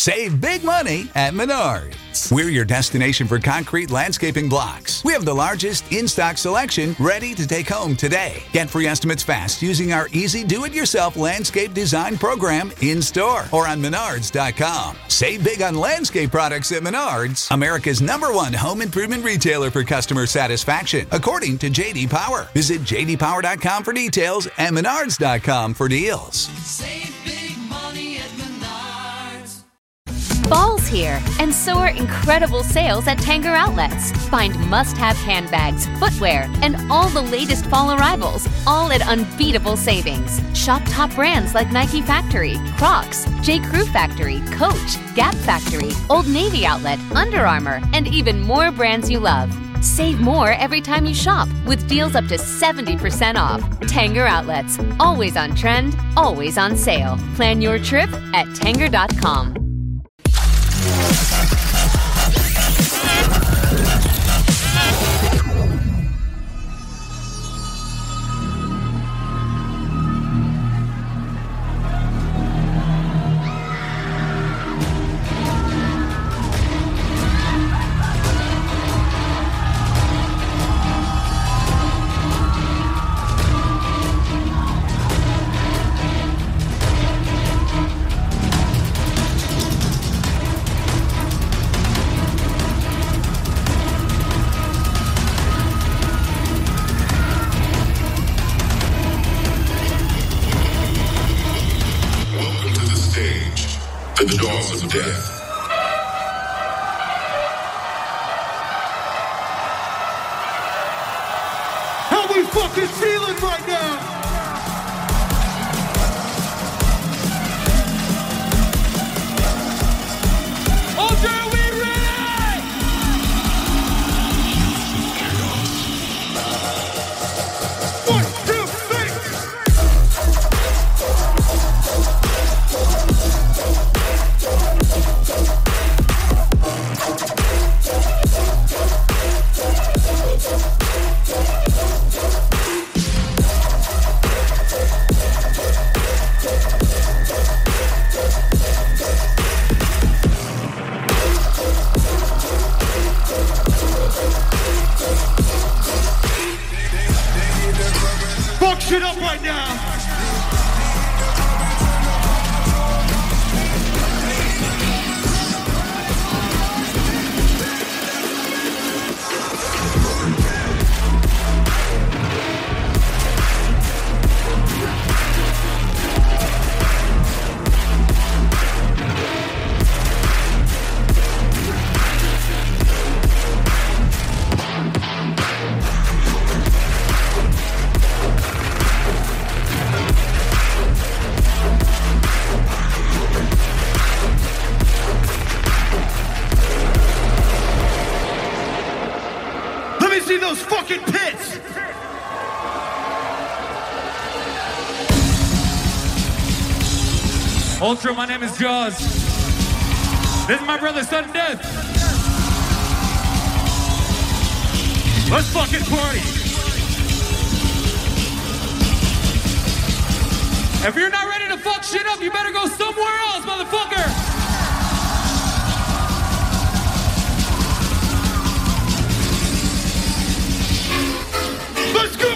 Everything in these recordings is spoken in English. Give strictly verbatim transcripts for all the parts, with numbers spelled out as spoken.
Save big money at Menards. We're your destination for concrete landscaping blocks. We have the largest in-stock selection ready to take home today. Get free estimates fast using our easy do-it-yourself landscape design program in-store or on menards dot com. Save big on landscape products at Menards, America's number one home improvement retailer for customer satisfaction, according to J D Power. Visit j d power dot com for details and menards dot com for deals. Save big money at Menards. Fall's here, and so are incredible sales at Tanger Outlets. Find must-have handbags, footwear, and all the latest fall arrivals, all at unbeatable savings. Shop top brands like Nike Factory, Crocs, J. Crew Factory, Coach, Gap Factory, Old Navy Outlet, Under Armour, and even more brands you love. Save more every time you shop with deals up to seventy percent off. Tanger Outlets, always on trend, always on sale. Plan your trip at tanger dot com. To the doors of death. How we fucking feeling right now? Ultra, are we ready? One, two, three. Fuck shit up right now. See those fucking pits! Ultra, my name is Jaws. This is my brother, Sudden Death. Let's fucking party. If you're not ready to fuck shit up, you better go somewhere else, motherfucker. Let's go!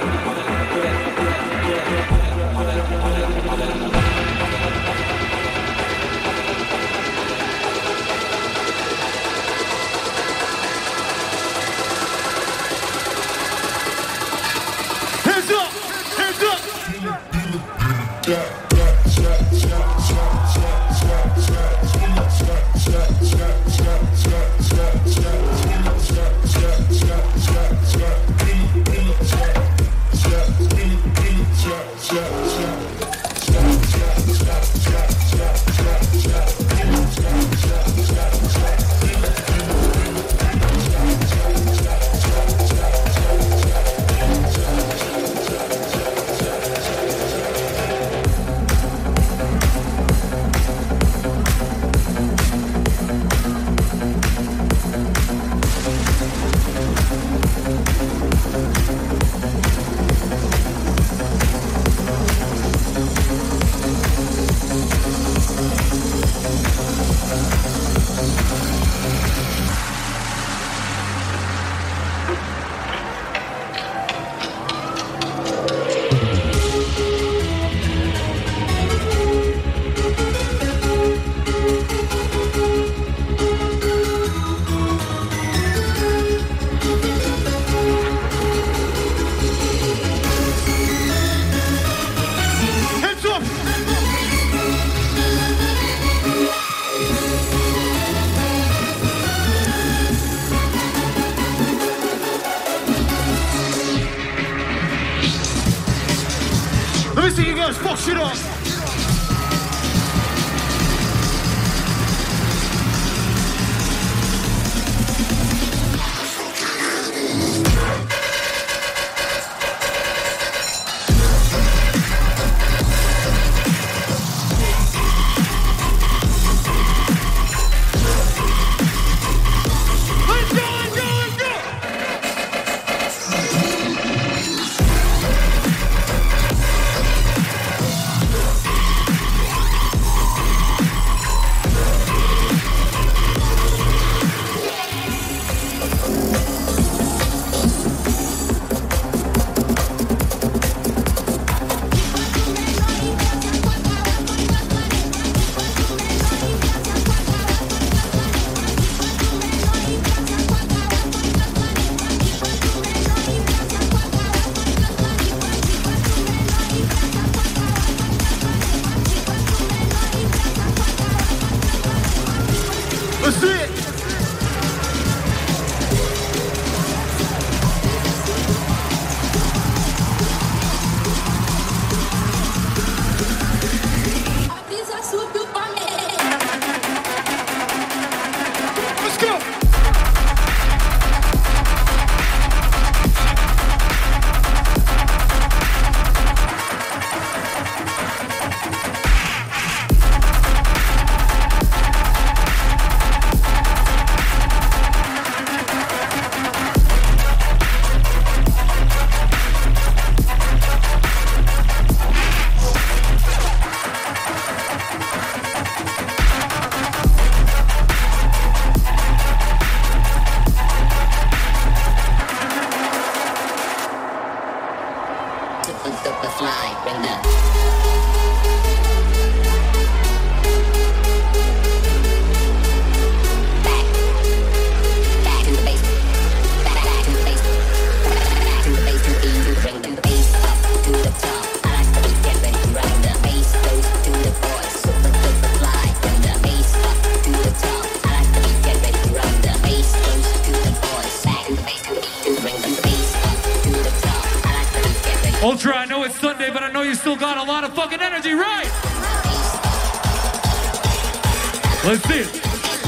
shit up. Ultra, I know it's Sunday, but I know you still got a lot of fucking energy, right? Let's see it.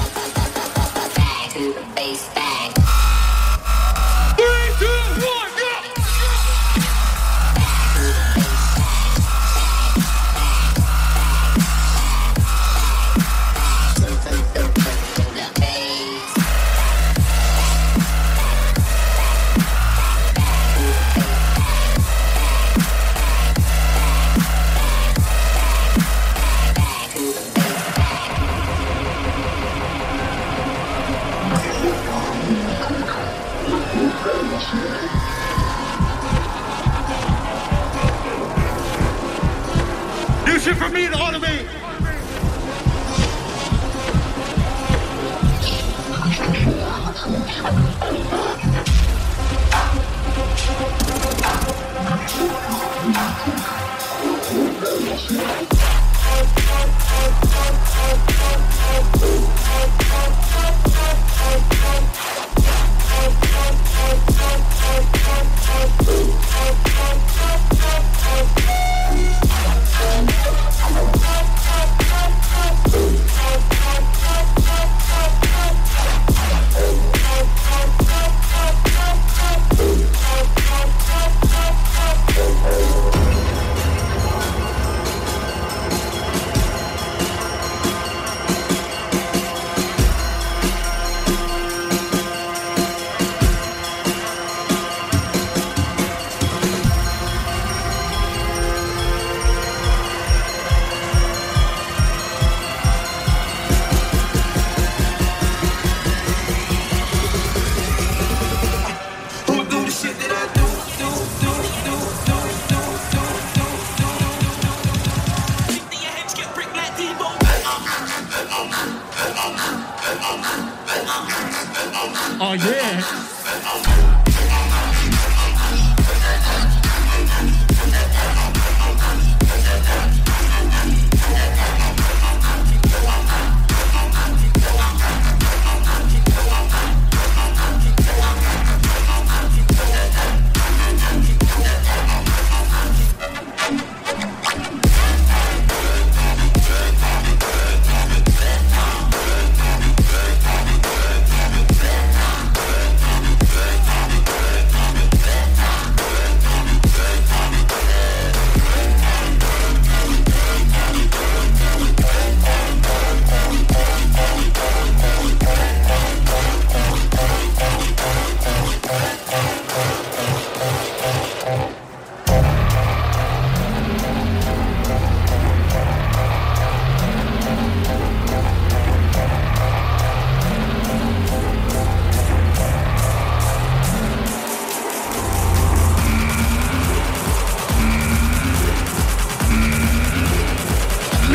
Three, two, one, go! New shit for me to automate. Oh yeah.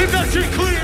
Get that shit clear.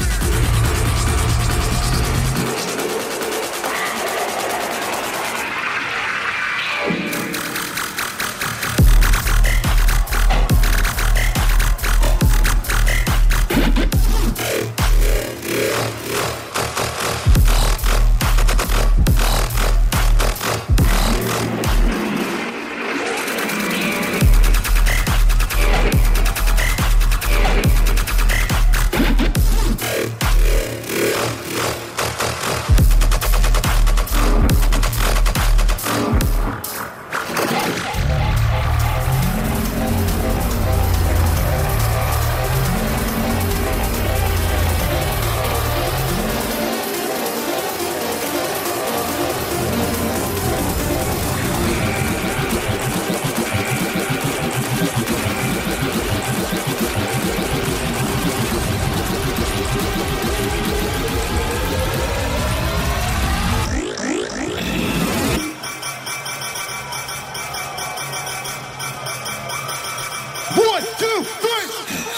One, two, three.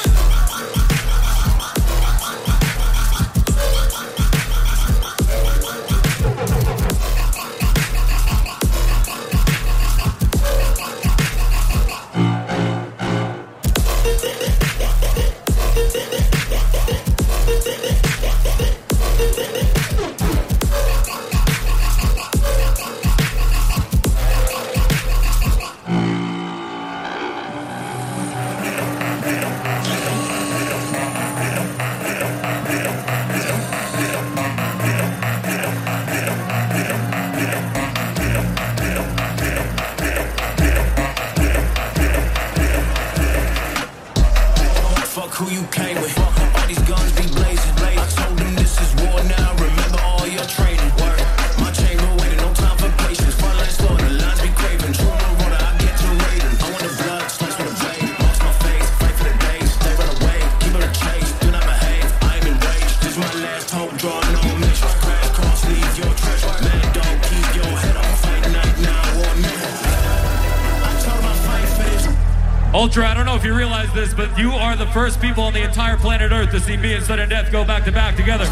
Who you came with? All these guns be blazing. I told them this is war now. Remember all your training. Word. My chamber waiting, no time for patience. Front line slow, the lines be craving. True roller, I get to raiding. I want the blood, slice with a blade. Lost my face, fight for the days. They run away, keep it a chase. Do not behave, I am enraged. This is my last hope, draw no mission. Crash cross, leave your treasure. Man, don't keep your head up. Fight night now or minute. I told them I fight for this. Ultra, I don't know if you realize this, but you are the first people on the entire planet Earth to see me and Sudden Death go back to back together.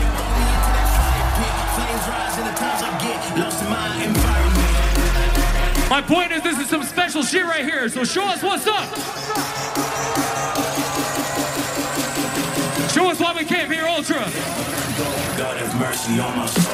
My point is, this is some special shit right here, so show us what's up. Show us why we came here, Ultra. God have mercy on my soul.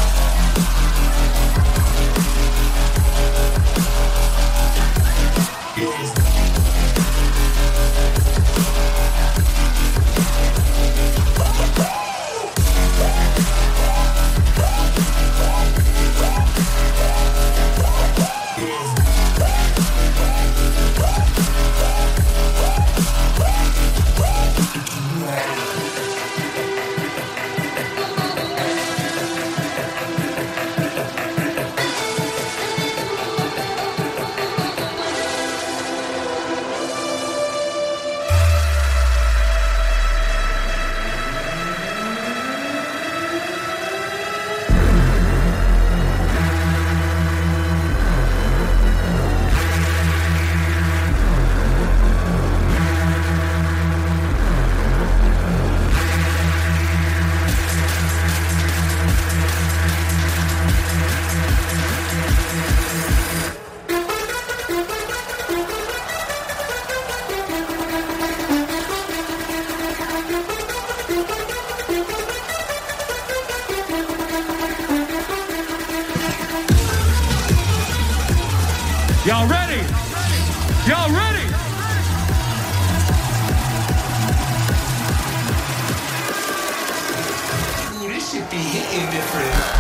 Y'all ready? Y'all ready? Ooh, this shit be hitting different.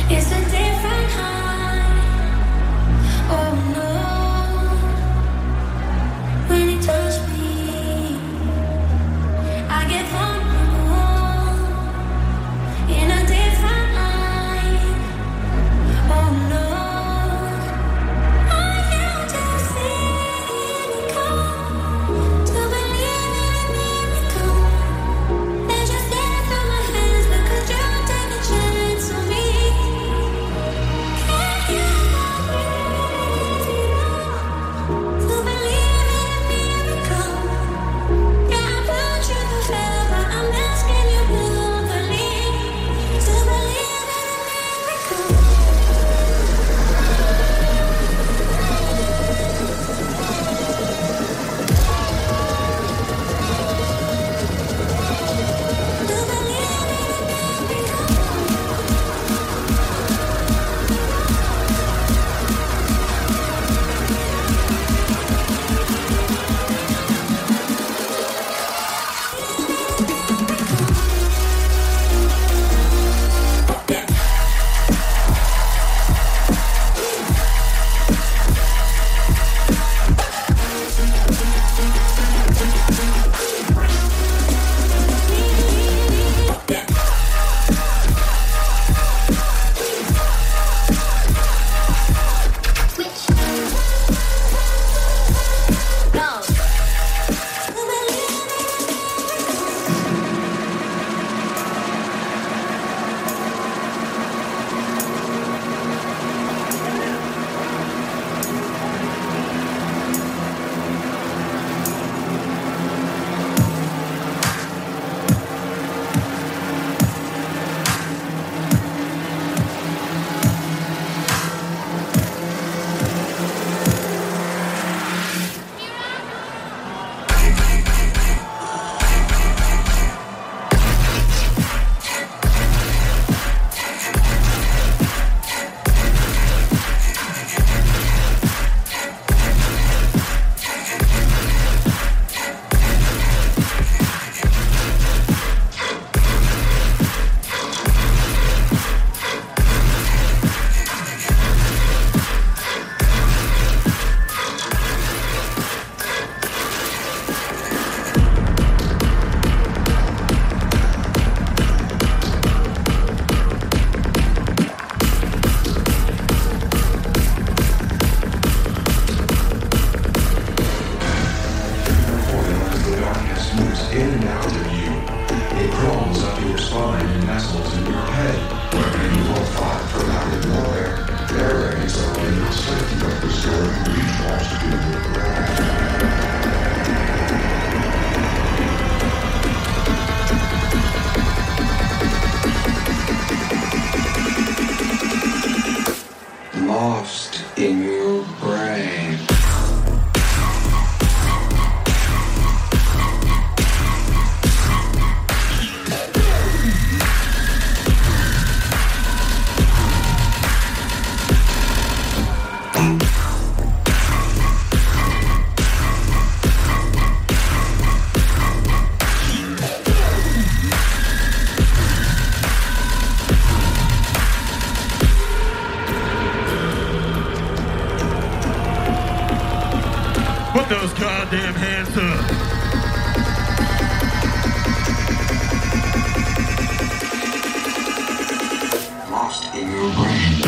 Lost in your brain. Put those goddamn hands up. Lost in your brain.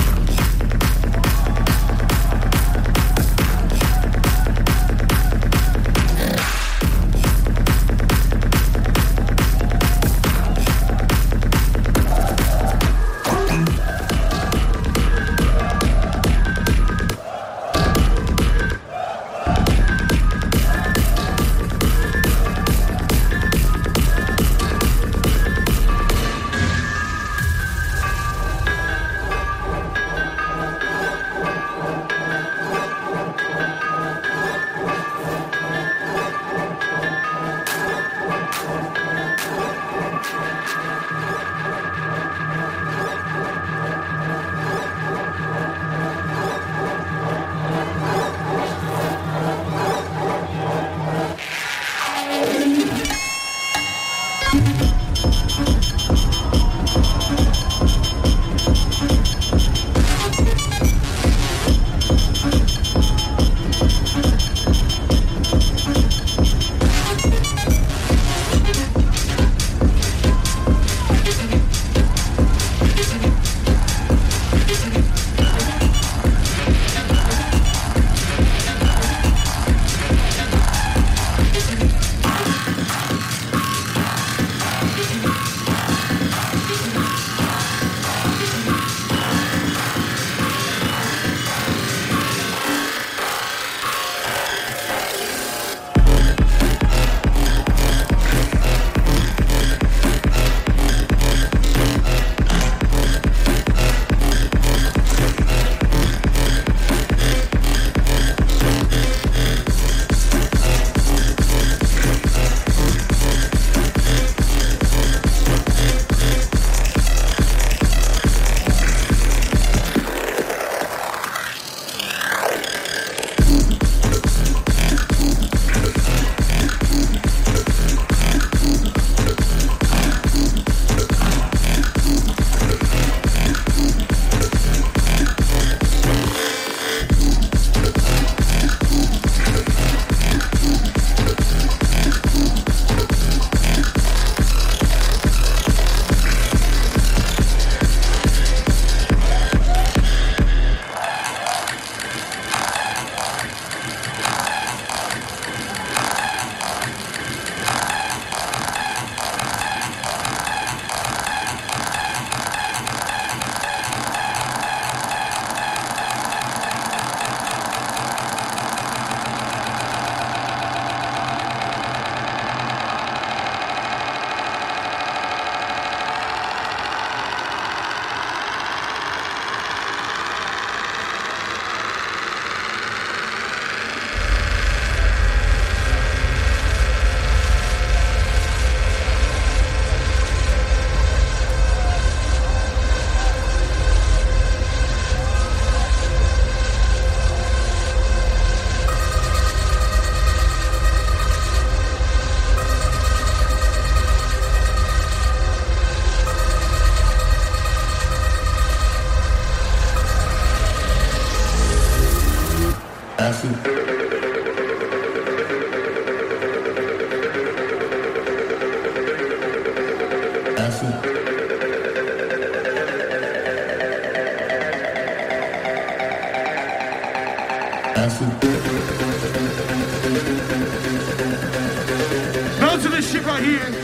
Now to this shit right here.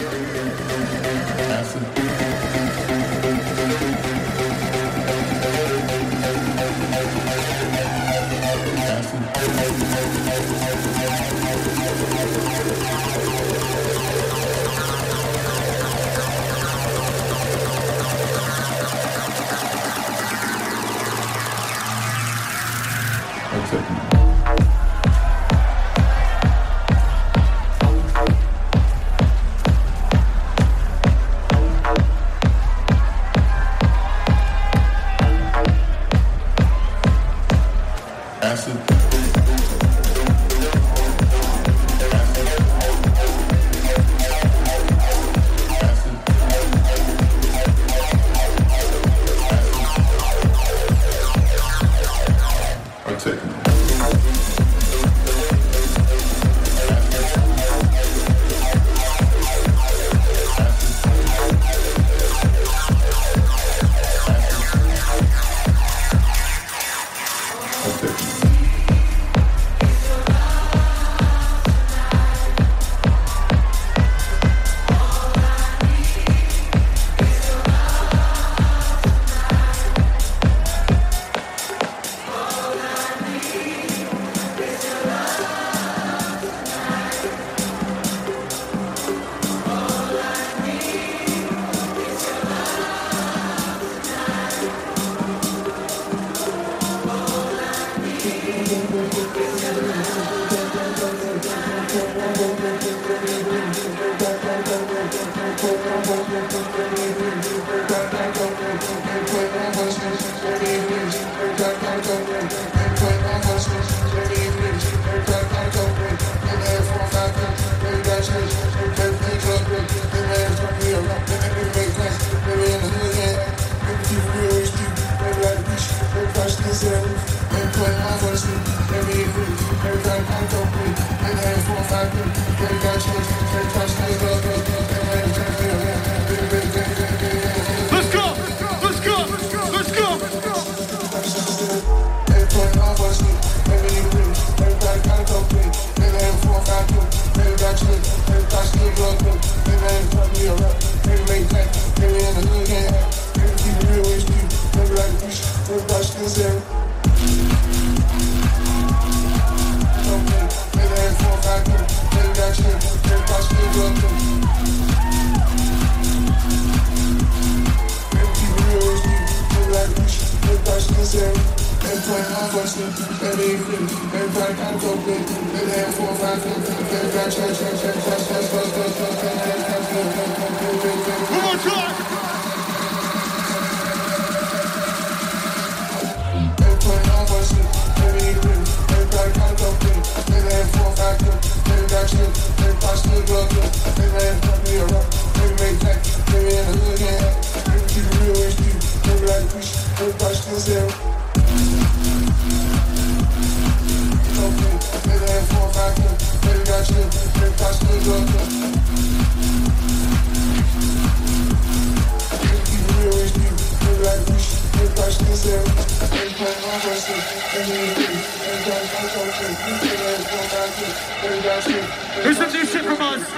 Here's some new shit from us.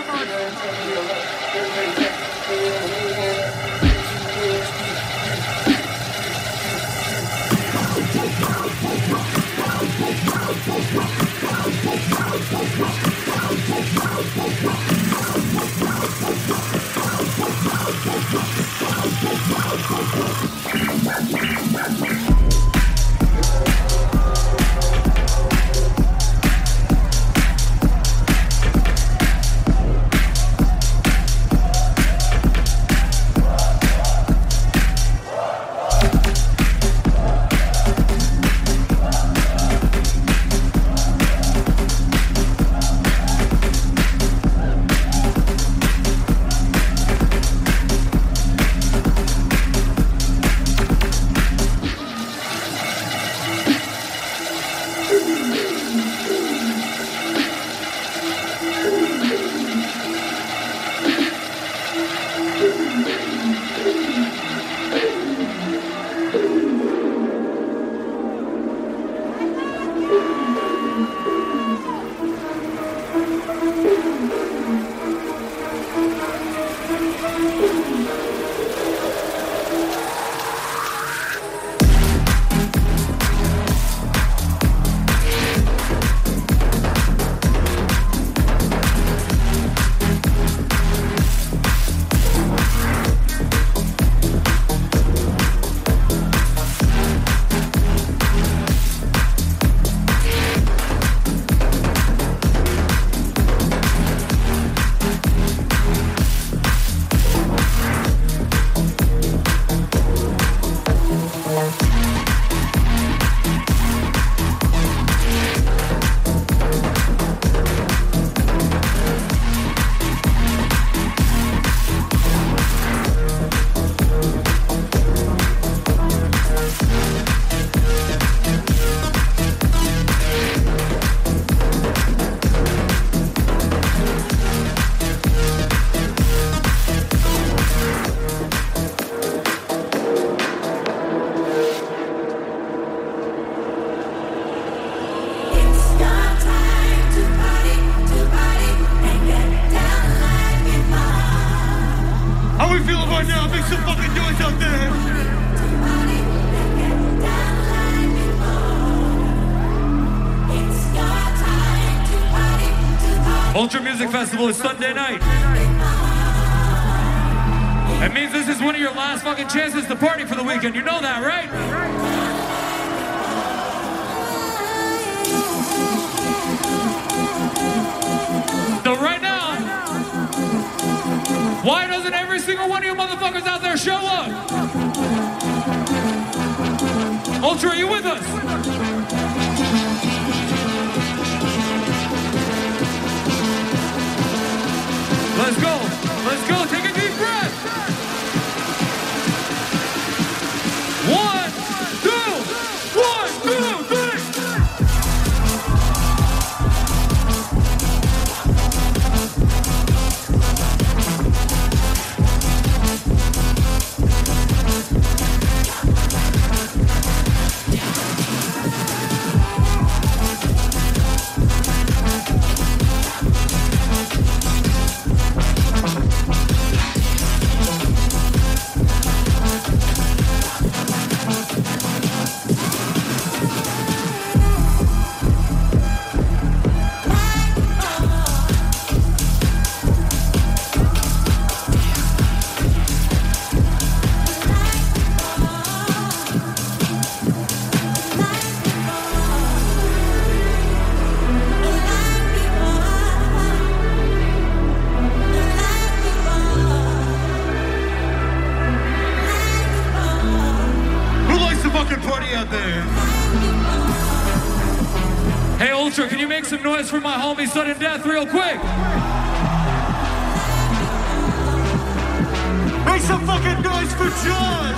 now, make some fucking noise out there. Ultra Music Festival is Sunday night. That means this is one of your last fucking chances to party for the weekend. You know that, right? So right now, why doesn't every single one of you motherfuckers out there show up? Ultra, are you with us? Let's go. Let's go. Take a deep breath. One, two, one, two, three. Can you make some noise for my homie Sudden Death real quick? Make some fucking noise for Jaws!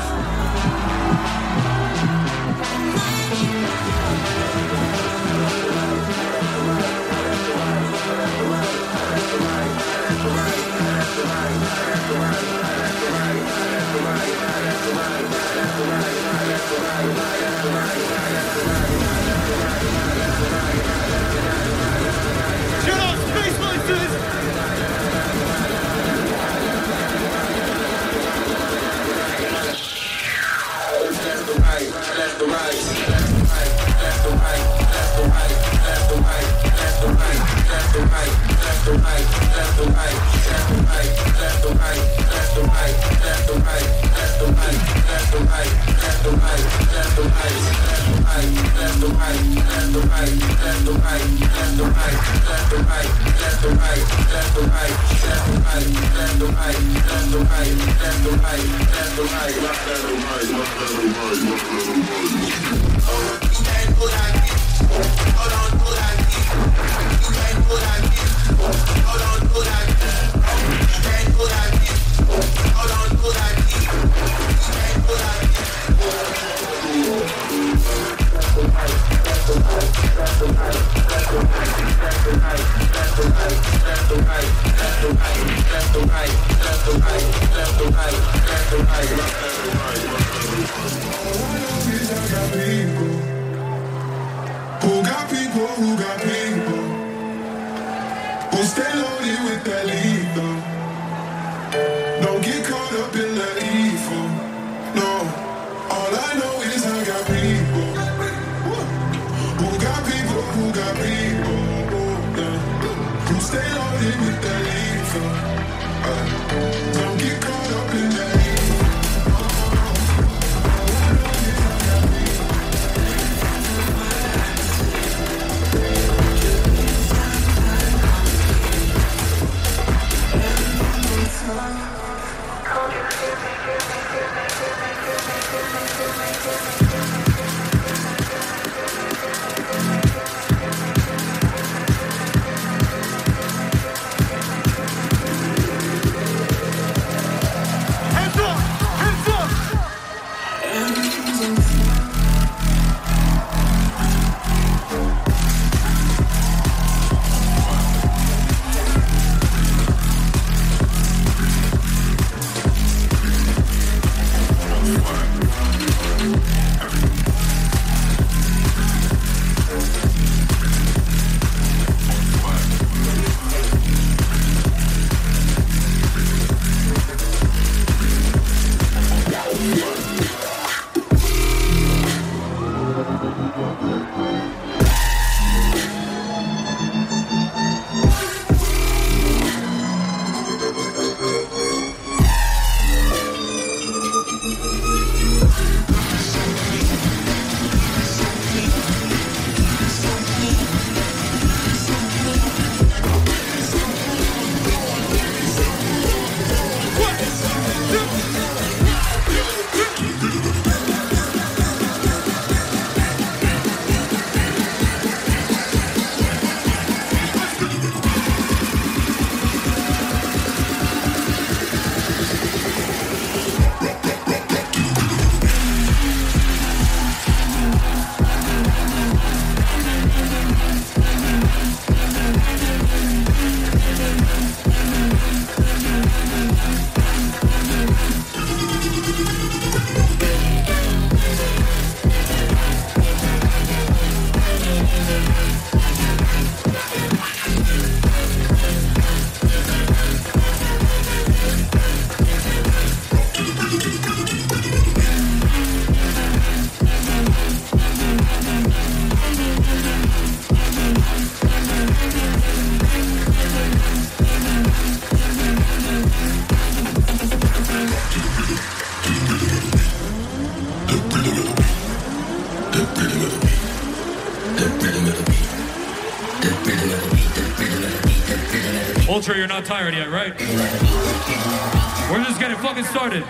Ultra, you're not tired yet, right? We're just getting fucking started.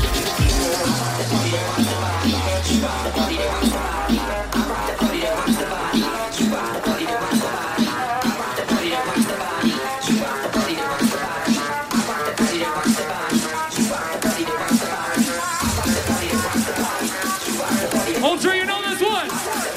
Ultra, you know this one!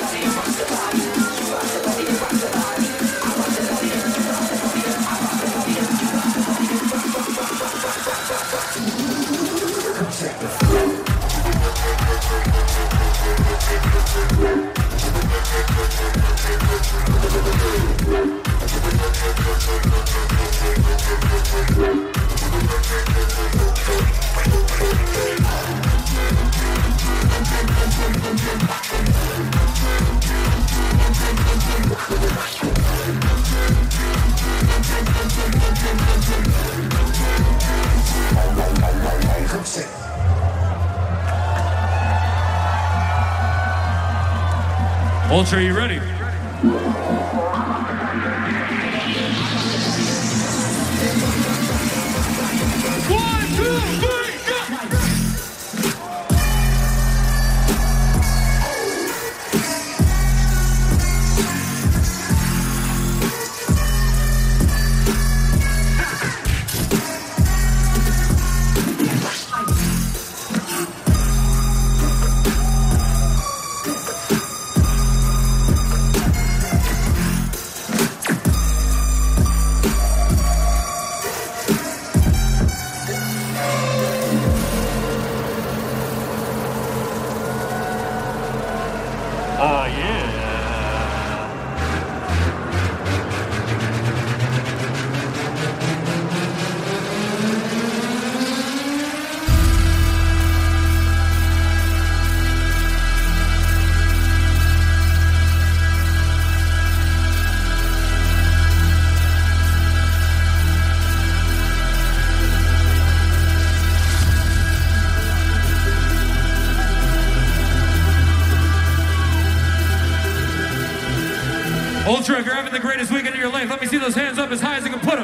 Ultra, you ready? One, two, three, go! Ultra, if you're having the greatest weekend of your life, let me see those hands up as high as you can put them.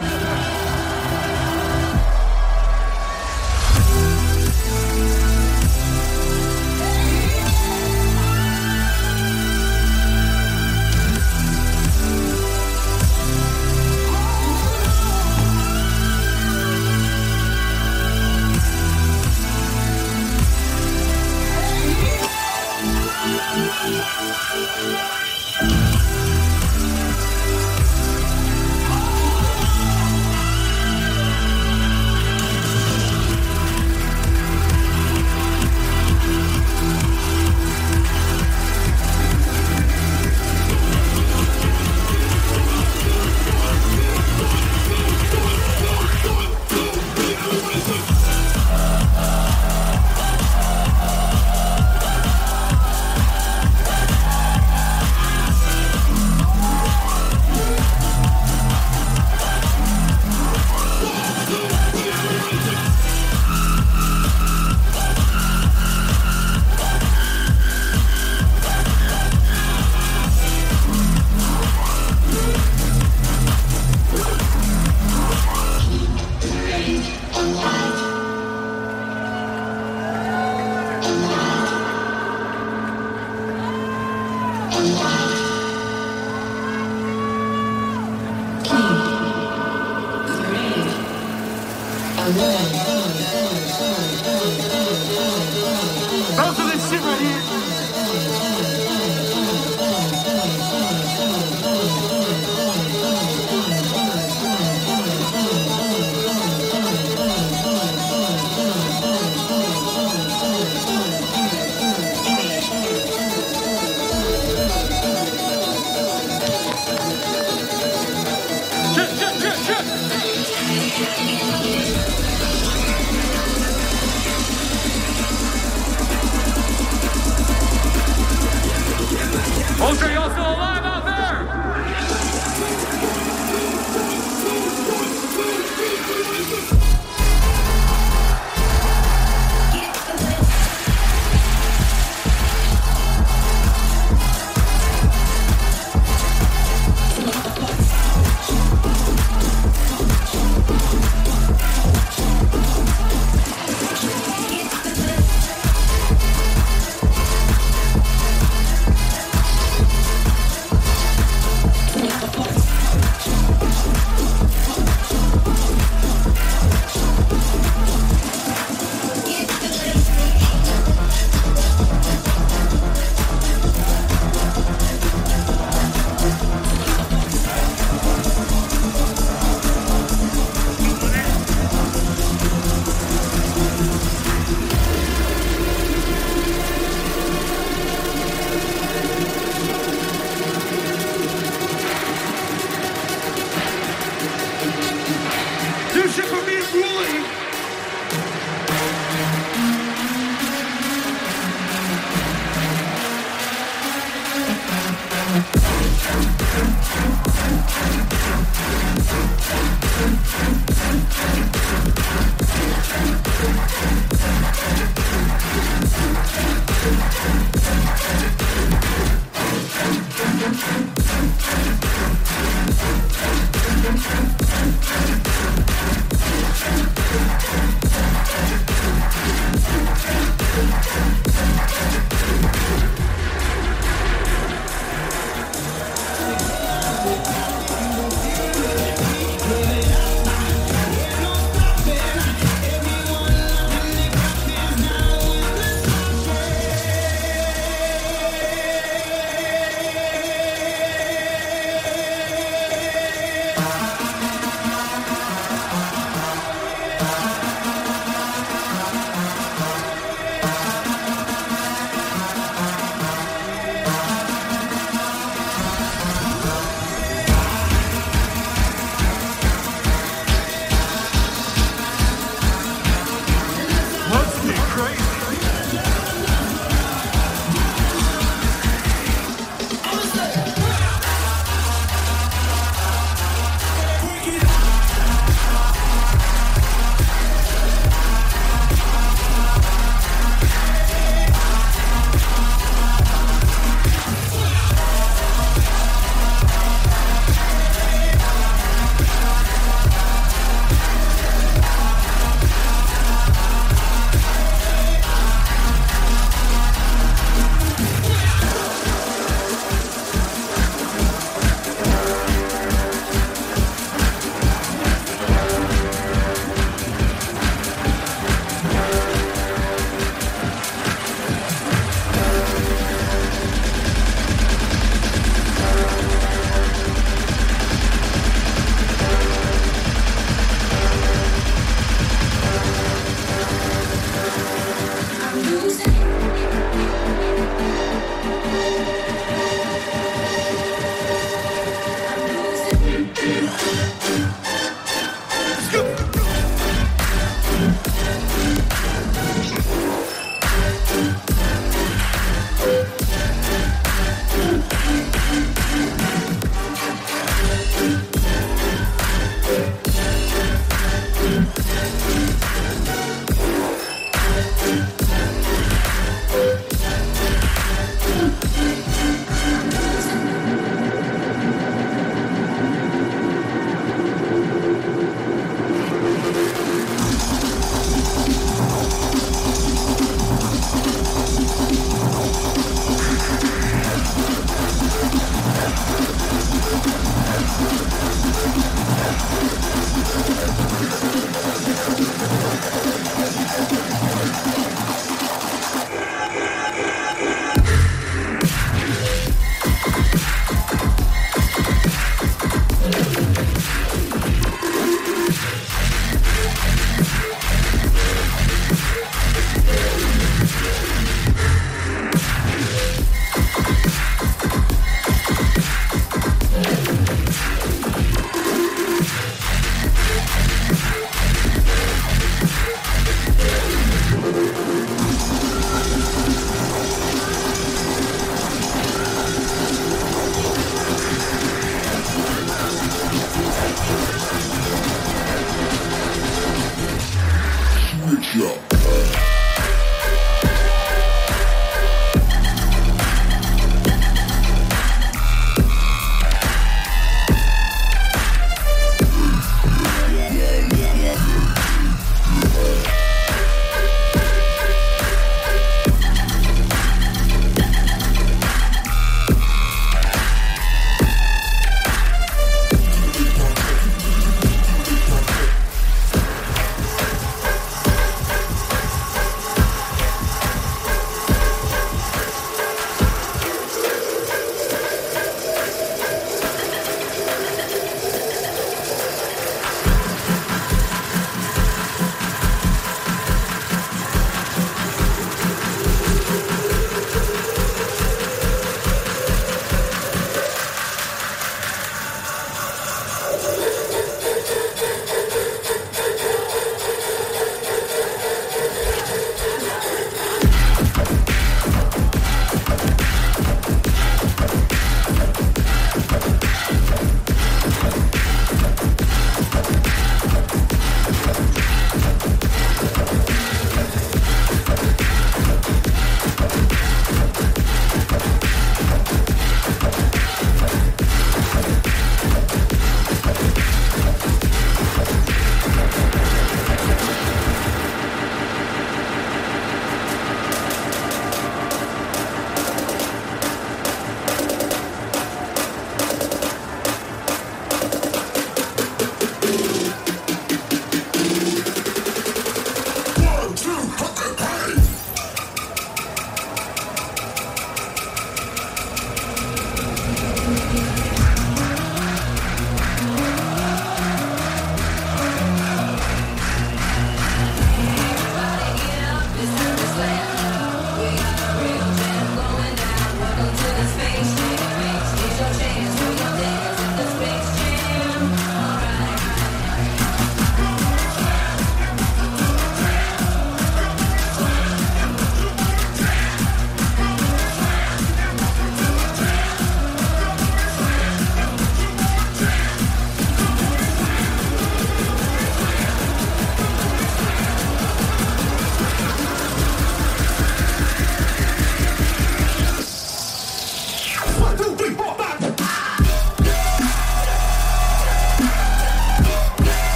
Bounce to this shit right here. Ultra, y'all still alive out there?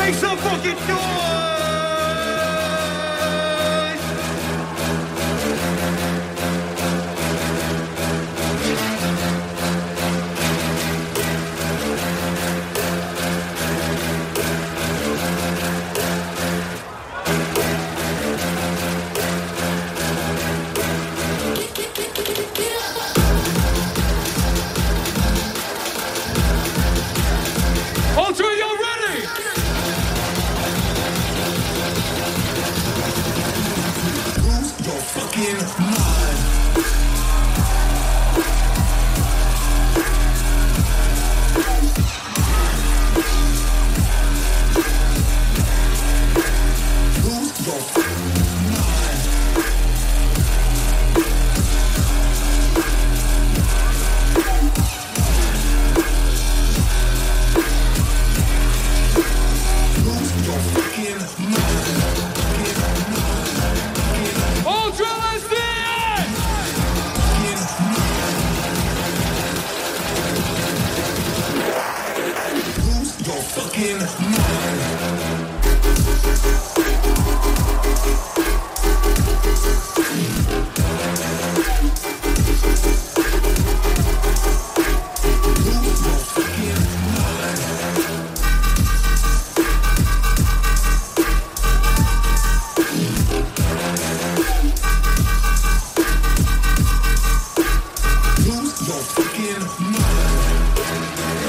Make some fucking noise! Ultra, you ready? Lose your fucking mind. Lose your fucking mind. Lose your fucking mind. Ultra, let's see it! Lose your fucking mind. Lose your fucking mind. Lose your fucking mind.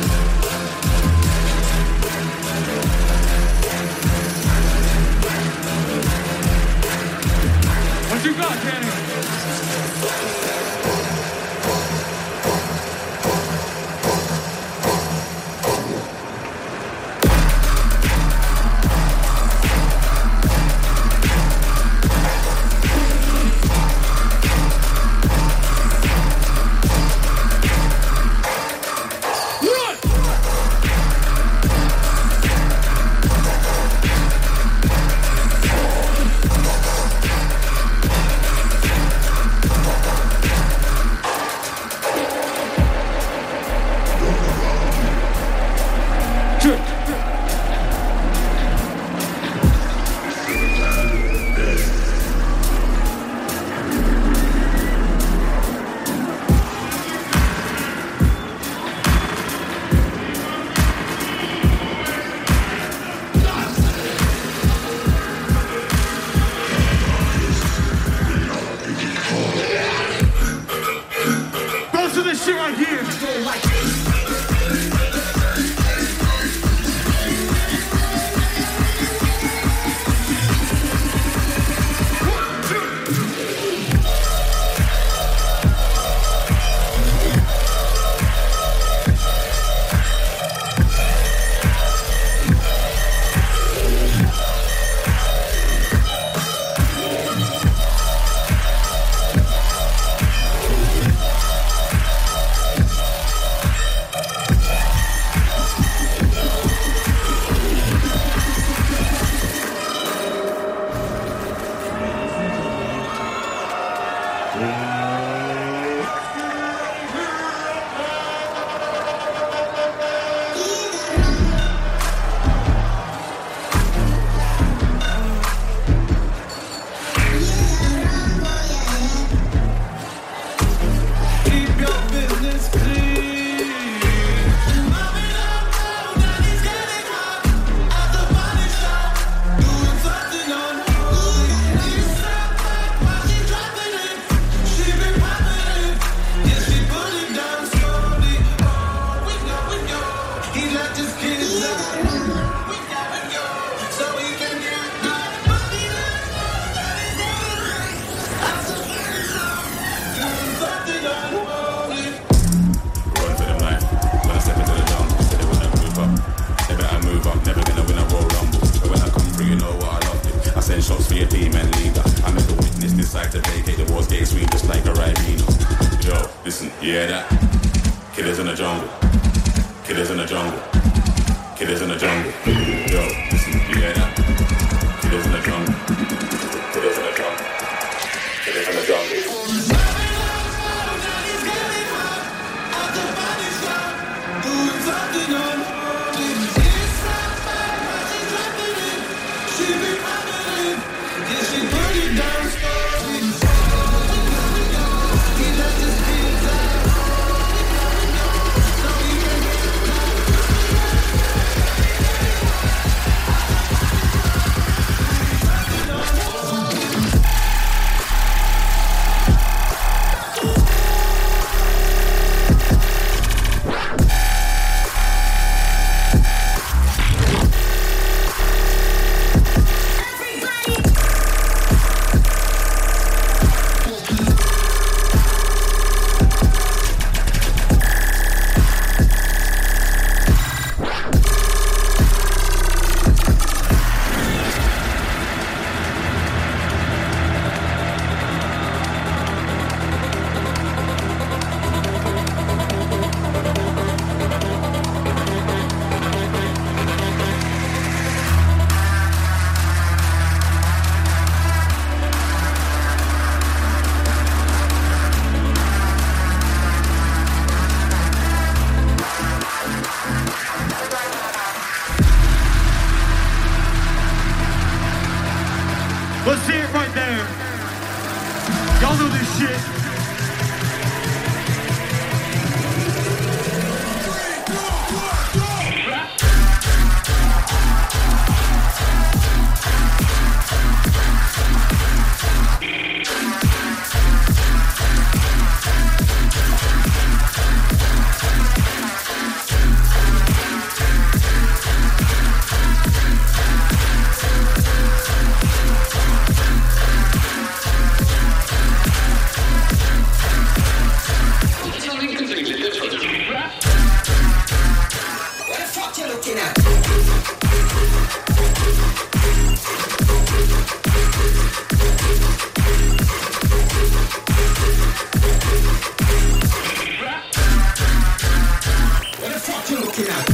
What you got, Danny? Run! Bounce to this shit right here. Keep your business clean. At the body shop, doing something on. This back while she dropping it. She been popping it. Yeah, she put it down slowly. Oh, we go, we go. He let his kids out. We go, we go. So he can get that body that is rolling. At the body shop, doing something on. Run for them life. When I step into the jungle, said they wanna move up. They better move up, never gonna win a Royal Rumble. But when I come through, you know what I love it. I send shots for your team and leader. I make a witness decide to vacate the war's gate sweep just like a rhino. Yo, listen, you hear that? Killers in the jungle. Killers in the jungle. Killers in the jungle. Yo, listen, you hear that? Killers in the jungle. Killers in the jungle. Killers in the jungle. Doing something on. It's not looking at? What the fuck you looking at?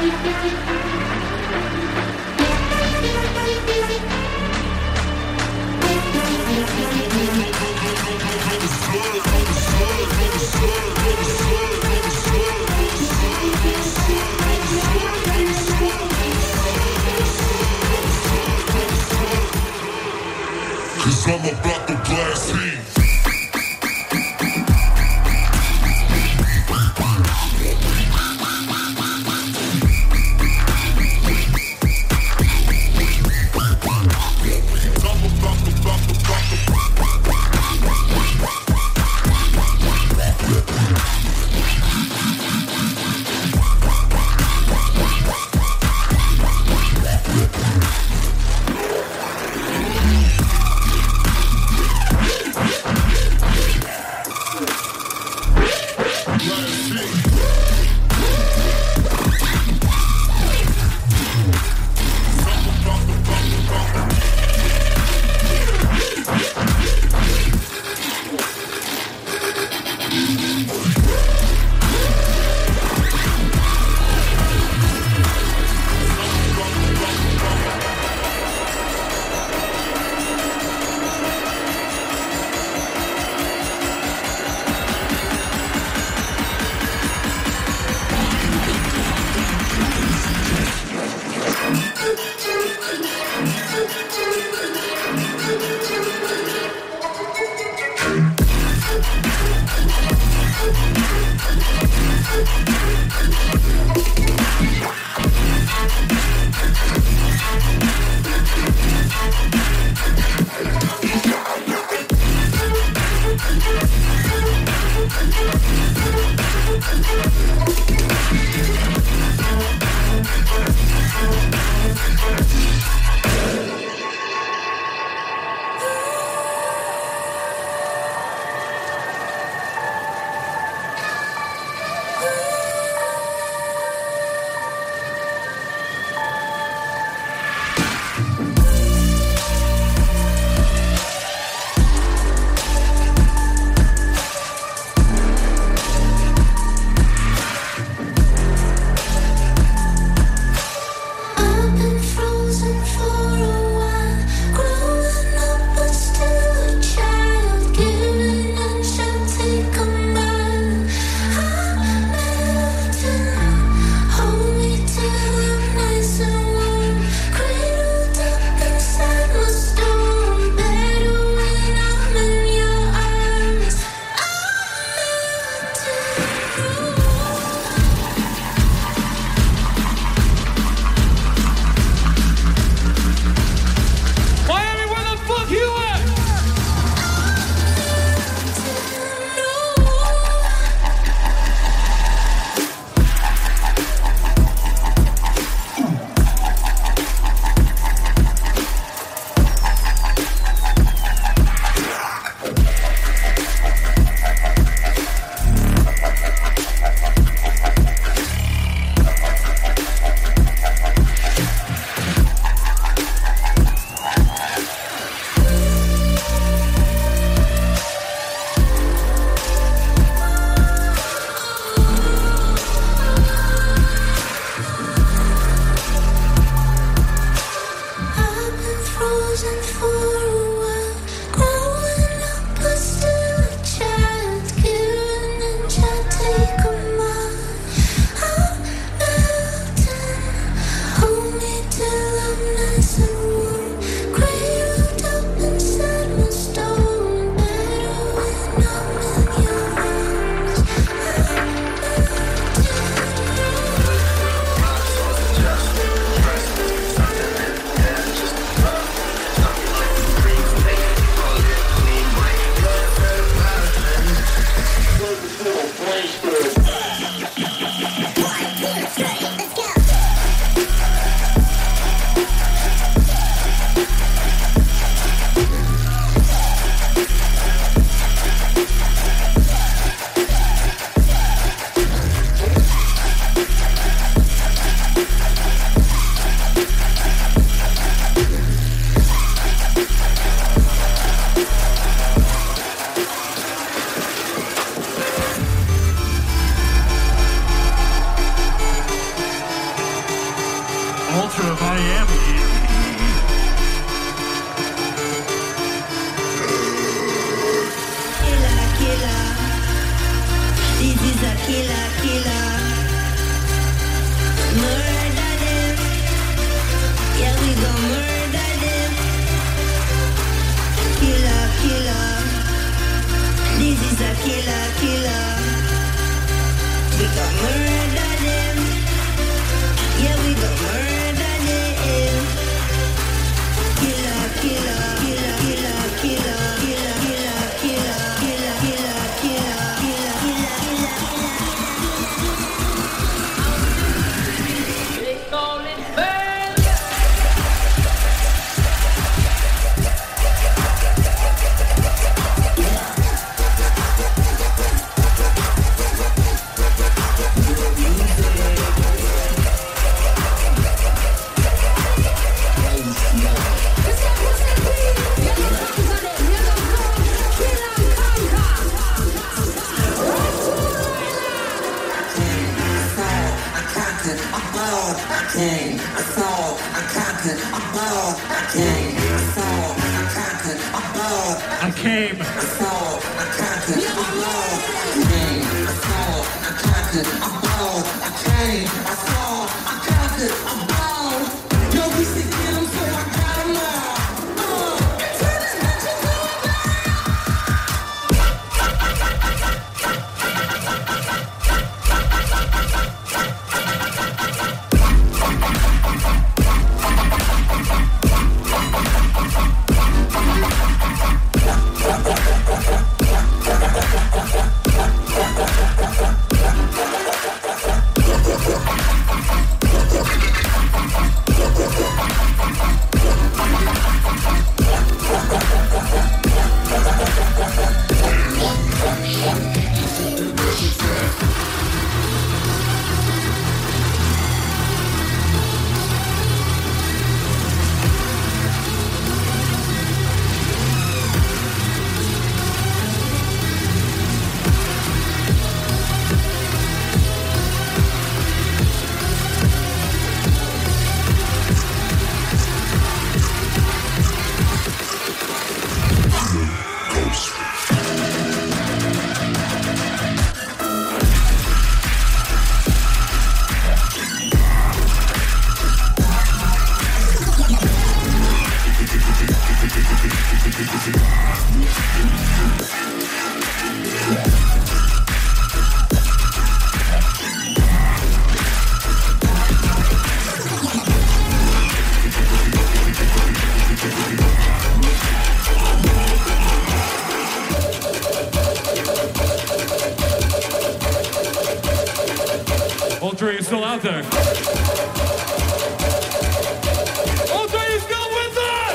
Cause I'm about to blast heat. Miami. Killer, killer. This is a killer, killer. Murder them. Yeah, we gon' murder them. Killer, killer. This is a killer, killer. We gon' murder them. Yeah, we gon' murder them. Killer, killer, killer, killer, killer, killer, killer, killer, killer, killer, killer, killer, killer, killer. They call it burn. Came, I saw, I conquered, I balled, I came, I saw, I conquered, I balled, I came, I saw, I conquered, I balled, I came, I saw, I conquered, I balled, I came, I saw, I conquered, I balled. Yo, we should get 'em, so I got 'em all. Uh, turn this bitch into a Ultra is still out there. Ultra is still with us!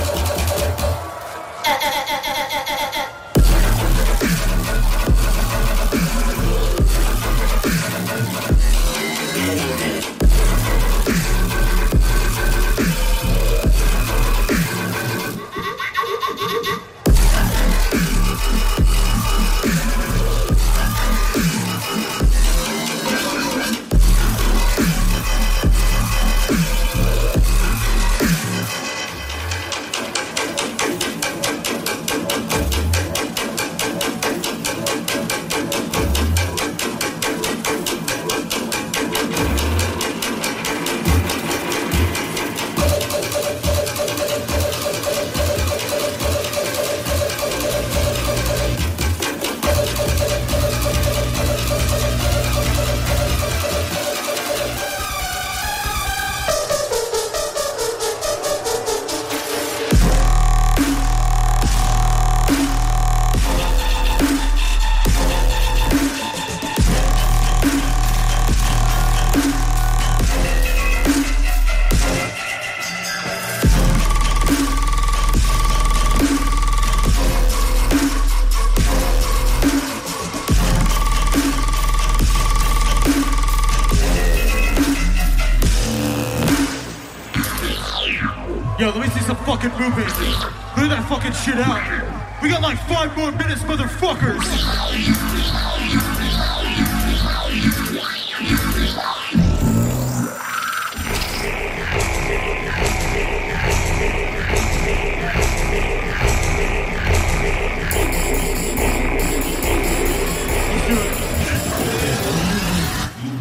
Yo, let me see some fucking movement. Clear that fucking shit out. We got like five more minutes, motherfuckers.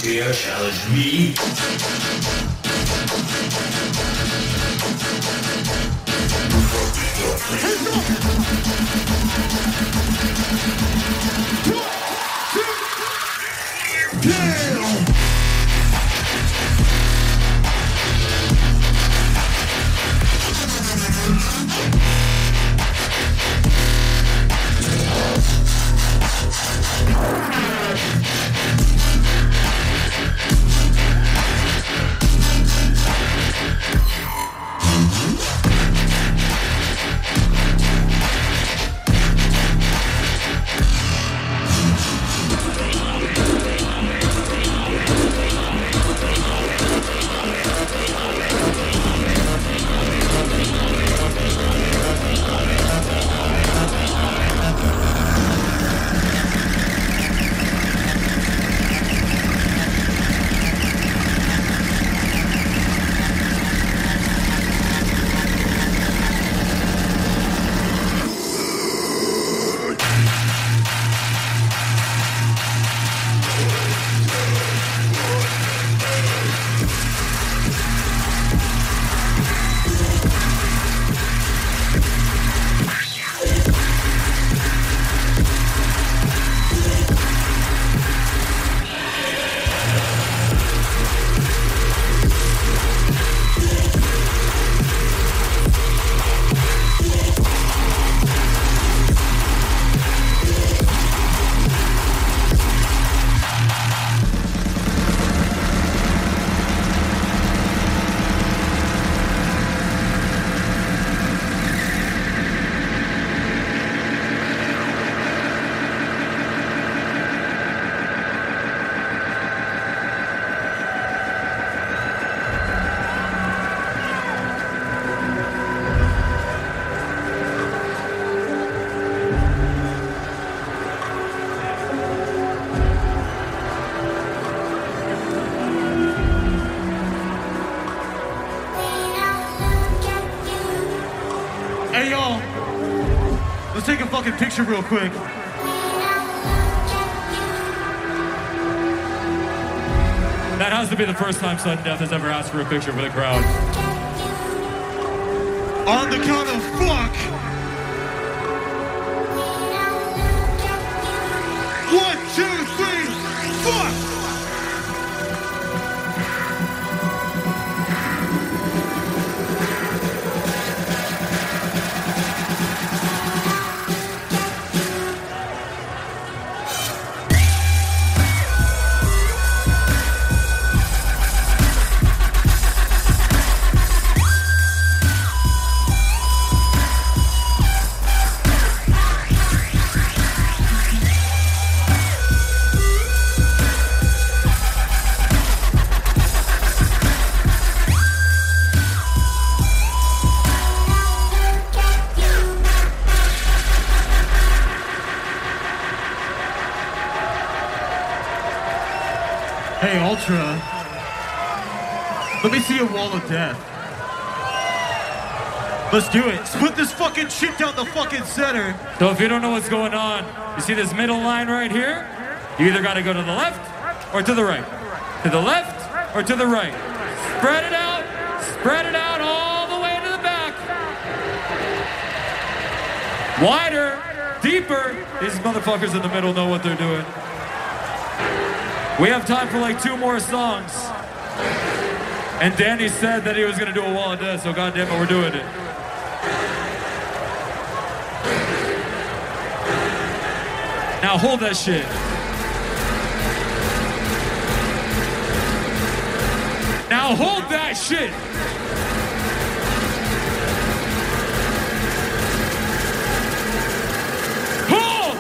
dare challenge me? Hey, y'all. Let's take a fucking picture real quick. That has to be the first time Sudden Death has ever asked for a picture with a crowd. On the count of fuck. One, two, three, fuck. Hey, Ultra. Let me see a wall of death. Let's do it. Split this fucking shit down the fucking center. So if you don't know what's going on, you see this middle line right here? You either got to go to the left or to the right. To the left or to the right. Spread it out. Spread it out all the way to the back. Wider, deeper. These motherfuckers in the middle know what they're doing. We have time for like two more songs. And Danny said that he was gonna do a wall of death, so goddamn it, we're doing it. Now hold that shit. Now hold that shit. Hold!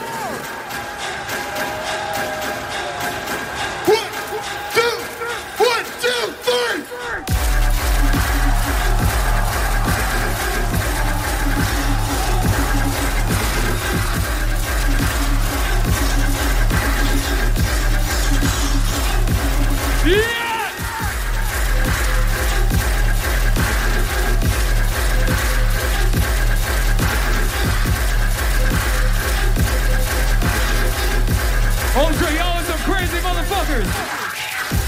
One, two, one, two, three! Yeah! Ultra, y'all are some crazy motherfuckers!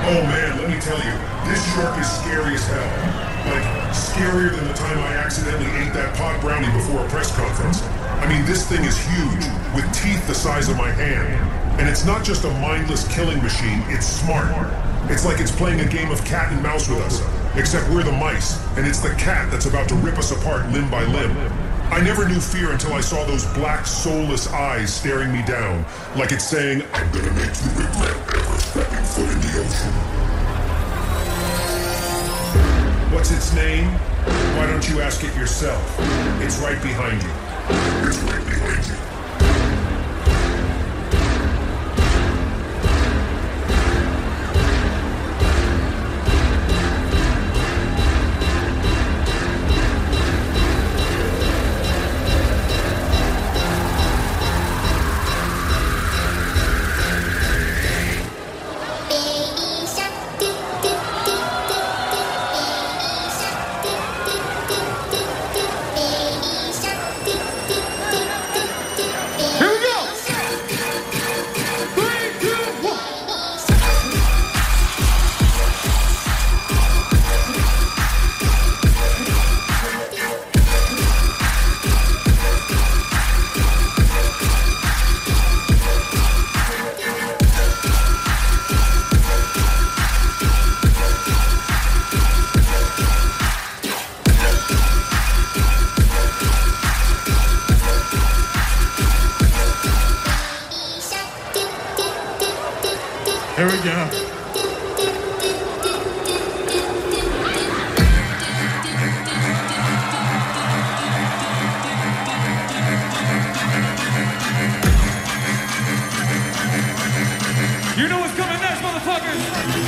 Oh man, let me tell you, this shark is scary as hell. Like, scarier than the time I accidentally ate that pot brownie before a press conference. I mean, this thing is huge, with teeth the size of my hand. And it's not just a mindless killing machine, it's smart. It's like it's playing a game of cat and mouse with us, except we're the mice, and it's the cat that's about to rip us apart limb by limb. I never knew fear until I saw those black, soulless eyes staring me down, like it's saying, I'm gonna make you regret ever stepping foot in the ocean. What's its name? Why don't you ask it yourself? It's right behind you. It's right behind you. Here we go. You know what's coming next, motherfuckers!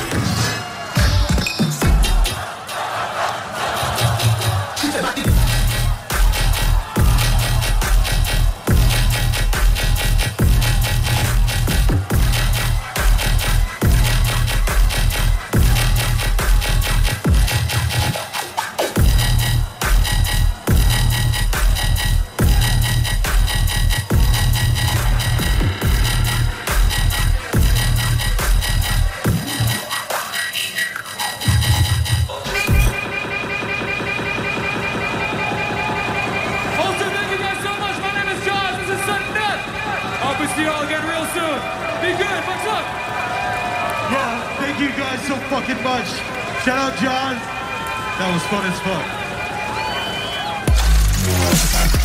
See you all again real soon. Be good. Much luck. Yeah, thank you guys so fucking much. Shout out, John. That was fun as fuck.